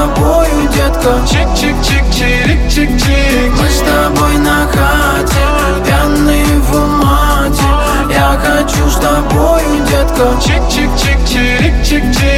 тобою, детка. Чик-чик-чик-чирик-чик-чик. Мы с тобой на хате, пьяные в умате. Я хочу с тобою, детка. Чик-чик-чик-чирик-чик-чик.